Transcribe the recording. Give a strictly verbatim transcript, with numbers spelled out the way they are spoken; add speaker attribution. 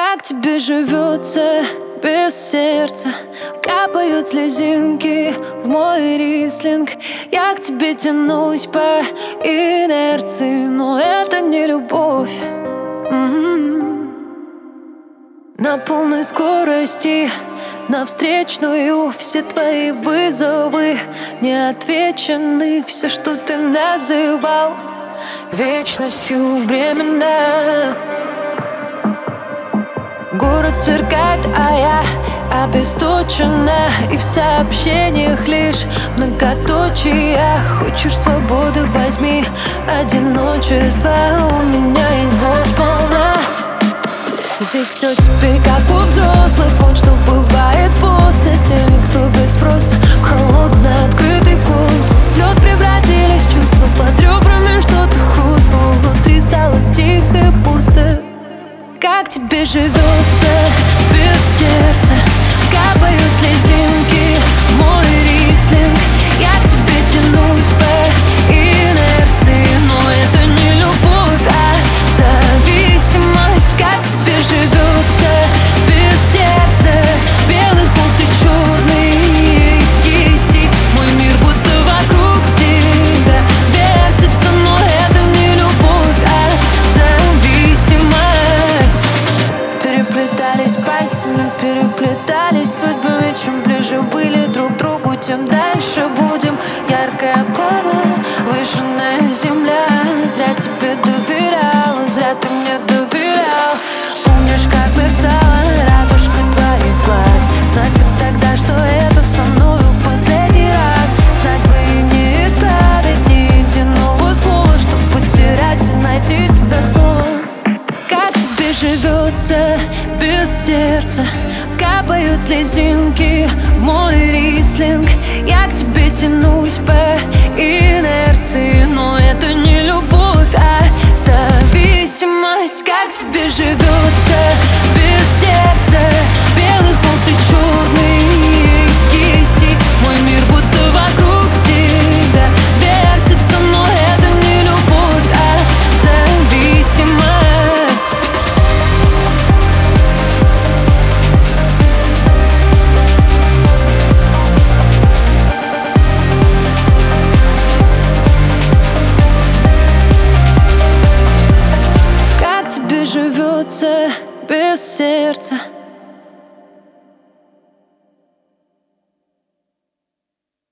Speaker 1: Как тебе живется без сердца? Капают слезинки в мой рислинг. Я к тебе тянусь по инерции, но это не любовь. М-м-м. На полной скорости, на встречную, все твои вызовы не отвечены. Все, что ты называл вечностью, временно. Город сверкает, а я обесточена, и в сообщениях лишь многоточия. Хочешь свободы, возьми одиночество, у меня его сполна. Здесь все теперь как у взрослых, вот что бывает после. С теми, кто без спроса в холодный открытый космос. В лед превратились чувства, под ребрами что-то хрустнуло, внутри стало тихо и пусто. Как тебе живется без сердца? Капают слезинки в мой рислинг. Я к тебе тянусь по инерции, но это не любовь, а зависимость. Как тебе живется без сердца? Белый холст и черные кисти. Мой мир будто вокруг тебя вертится, но это не любовь, а зависимость. Переплетались пальцами, переплетались судьбами. Чем ближе были друг к другу, тем дальше будем. Яркое пламя, выжженная земля. Зря тебе доверяла, зря ты мне доверял. Помнишь, как мерцала радужка твоих глаз? Знать бы тогда, что это со мною в последний раз. Знать бы и не исправить ни единого слова, чтоб потерять и найти тебя снова. Как тебе живется без сердца? Капают слезинки в мой рислинг. Я к тебе тянусь по инерции, но это не любовь, а зависимость. Как тебе живется без сердца? Белый холст и черные кисти. Мой мир будто вокруг тебя вертится, но это не любовь, а зависимость. Живется без сердца.